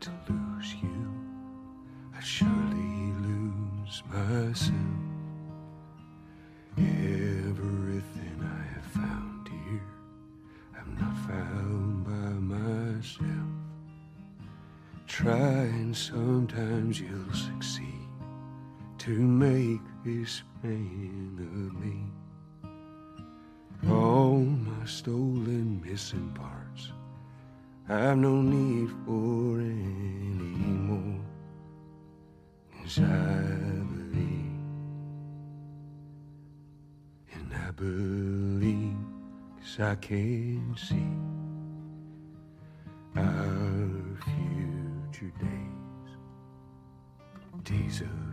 to lose you, I'd surely lose myself. Everything I have found here, I'm not found by myself. Try and sometimes you'll succeed to make this man of me. All my stolen missing parts I've no need for anymore, 'cause I believe, and I believe 'cause I can see our future days, days of